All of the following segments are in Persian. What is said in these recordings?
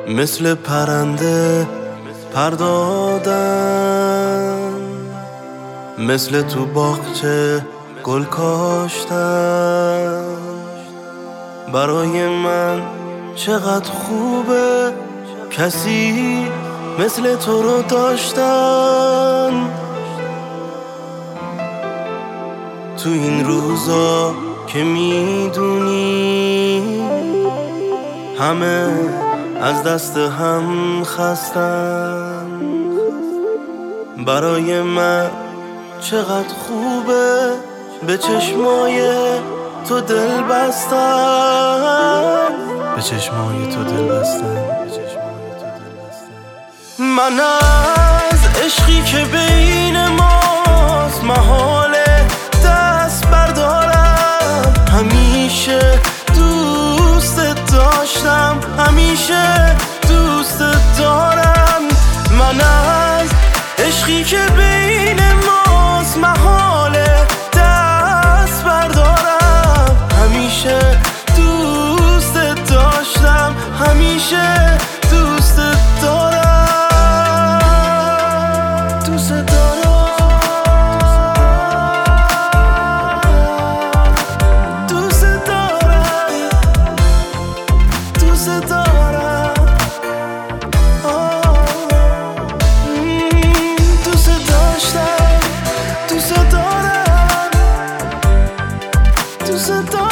مثل پرنده پر دادن، مثل تو باغچه گل کاشتن. برای من چقدر خوبه کسی مثل تو رو داشتن. تو این روزا که میدونی همه از دست هم خستن، برای من چقدر خوبه به چشمای تو دل بستن، به چشمای تو دل بستن. من از عشقی که بین ماست محاله دست بردارم. همیشه دوست داشتم، همیشه دوست دارم. من از عشقی که بین ماست محاله دست بردارم. همیشه دوست داشتم، همیشه دوست دارم. دوست دارم، دوست دارم، دوست دارم. دوست داشتم، دوست دارم، دوست دارم.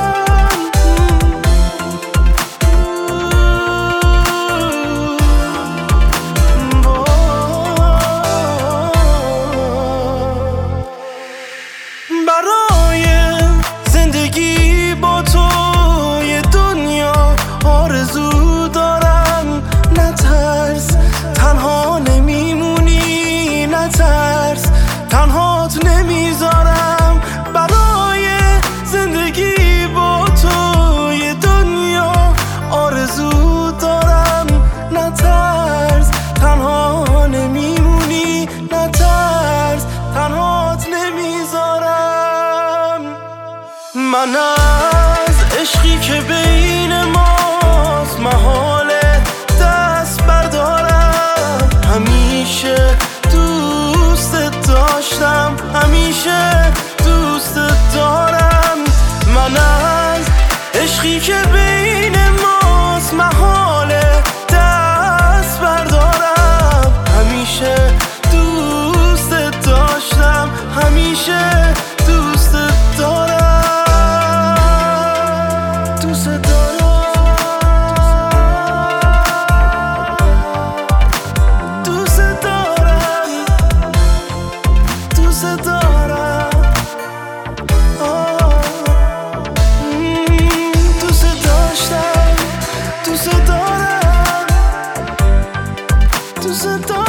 برای زندگی با تو یه دنیا آرزو دارم. نترس تنها نمیمونی، نترس تنهات نمیذارم. برای زندگی با تو یه دنیا آرزو دارم. نترس تنها نمیمونی، نترس تنهات نمیذارم. من از عشقی که بین ماست محاله دست بردارم. همیشه دوست داشتم، همیشه دوست دارم. من از عشقی که بین ماست محاله دست بردارم. همیشه دوست داشتم، همیشه دوست دارم. دوست دارم، دوست دارم، دوست دارم. دوست داشتم، دوست دارم، دوست دارم.